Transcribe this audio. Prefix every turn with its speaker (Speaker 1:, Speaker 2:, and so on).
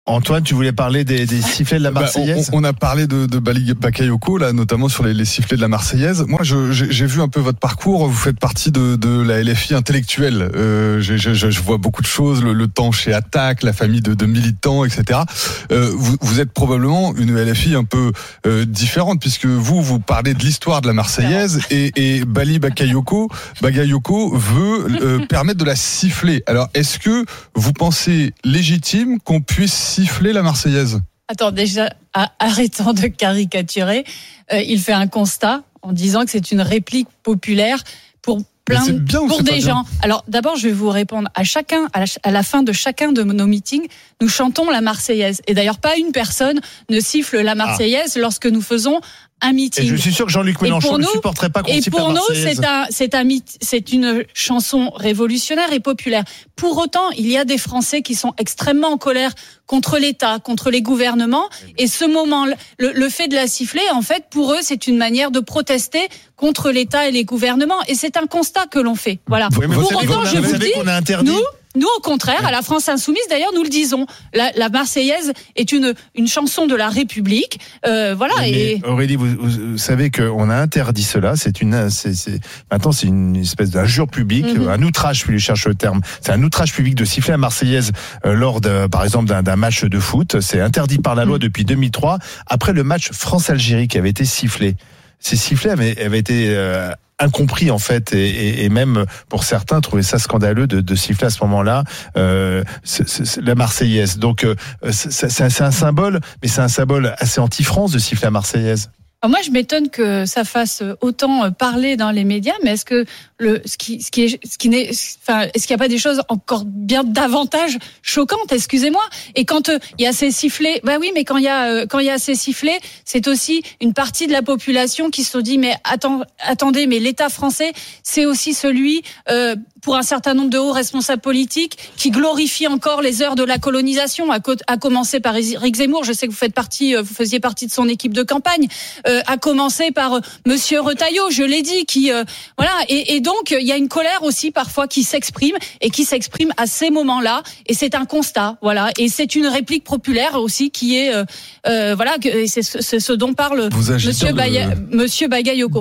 Speaker 1: Antoine, tu voulais parler des sifflets de la Marseillaise ?
Speaker 2: On a parlé de Bali Bakayoko, là, notamment sur les sifflets de la Marseillaise. Moi, j'ai vu un peu votre parcours. Vous faites partie de la LFI intellectuelle. Je vois beaucoup de choses, le temps chez Attaque, la famille de militants, etc. Vous êtes probablement une LFI un peu différente, puisque vous parlez de l'histoire de la Marseillaise et Bali Bakayoko veut permettre de la siffler. Alors, est-ce que vous pensez légitime qu'on puisse siffler la Marseillaise?
Speaker 3: Attends, déjà, arrêtons de caricaturer. Il fait un constat en disant que c'est une réplique populaire pour des gens. Alors, d'abord, je vais vous répondre à la fin de chacun de nos meetings, nous chantons la Marseillaise. Et d'ailleurs, pas une personne ne siffle la Marseillaise lorsque nous faisons un meeting.
Speaker 1: Et je suis sûr que Jean-Luc Mélenchon ne supporterait pas qu'on siffle la Marseillaise. Et pour nous, c'est une chanson révolutionnaire et populaire. Pour autant, il y a des Français qui sont extrêmement en colère contre l'État, contre les gouvernements. Et ce moment, le fait de la siffler, en fait, pour eux, c'est une manière de protester contre l'État et les gouvernements. Et c'est un constat que l'on fait. Voilà. Oui, pour autant, je vous dis,
Speaker 3: qu'on a interdit. Nous, au contraire, à la France Insoumise, d'ailleurs, nous le disons. La Marseillaise est une chanson de la République. Voilà.
Speaker 1: Mais Aurélie, vous savez qu'on a interdit cela. Maintenant, c'est une espèce d'injure publique, un outrage, je cherche le terme. C'est un outrage public de siffler la Marseillaise lors, par exemple, d'un match de foot. C'est interdit par la loi depuis 2003. Après le match France-Algérie qui avait été sifflé. Ces sifflets avaient été incompris en fait et même pour certains trouvaient ça scandaleux de siffler à ce moment-là la Marseillaise. Donc c'est un symbole, mais c'est un symbole assez anti-France de siffler la Marseillaise.
Speaker 3: Alors moi, je m'étonne que ça fasse autant parler dans les médias, mais est-ce qu'il n'y a pas des choses encore bien davantage choquantes, excusez-moi. Et quand il y a ces sifflets, bah oui, mais quand il y a ces sifflets, c'est aussi une partie de la population qui se dit mais attendez, mais l'État français, c'est aussi celui pour un certain nombre de hauts responsables politiques qui glorifie encore les heures de la colonisation, à commencer par Éric Zemmour. Je sais que vous faisiez partie de son équipe de campagne. À commencer par Monsieur Retailleau, je l'ai dit, qui voilà. Et donc il y a une colère aussi parfois qui s'exprime à ces moments-là. Et c'est un constat, voilà. Et c'est une réplique populaire aussi qui est voilà. Et c'est ce dont parle Monsieur Bakayoko.